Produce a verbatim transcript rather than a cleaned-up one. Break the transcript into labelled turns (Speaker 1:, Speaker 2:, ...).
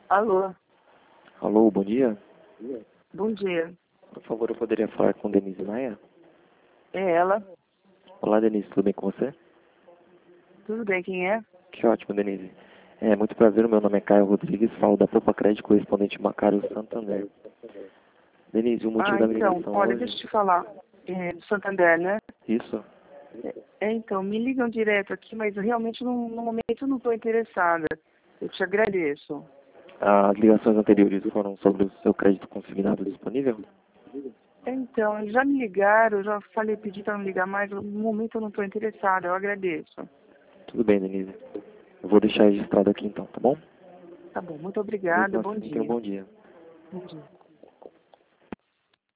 Speaker 1: Alô,
Speaker 2: Alô, bom dia.
Speaker 1: bom dia.
Speaker 2: Por favor, eu poderia falar com Denise Maia?
Speaker 1: É ela?
Speaker 2: Olá, Denise, tudo bem com você?
Speaker 1: Tudo bem, quem é?
Speaker 2: Que ótimo, Denise. É muito prazer, meu nome é Caio Rodrigues, falo da Poupa Crédito, correspondente Macário Santander. Denise, o motivo
Speaker 1: Ah,
Speaker 2: da minha
Speaker 1: então,
Speaker 2: ligação
Speaker 1: olha,
Speaker 2: hoje...
Speaker 1: deixa eu te falar. É, do Santander, né?
Speaker 2: Isso?
Speaker 1: É, então, me ligam direto aqui, mas realmente no, no momento eu não estou interessada. Eu te agradeço.
Speaker 2: As ligações anteriores foram sobre o seu crédito consignado disponível?
Speaker 1: É, então, eles já me ligaram, eu já falei, pedi para não ligar mais, no momento eu não estou interessada, eu agradeço.
Speaker 2: Tudo bem, Denise. Eu vou deixar registrado aqui então, tá bom?
Speaker 1: Tá bom, muito
Speaker 2: Mesmo
Speaker 1: obrigada, bom
Speaker 2: assim, tenha um
Speaker 1: dia.
Speaker 2: bom dia.
Speaker 1: Bom dia.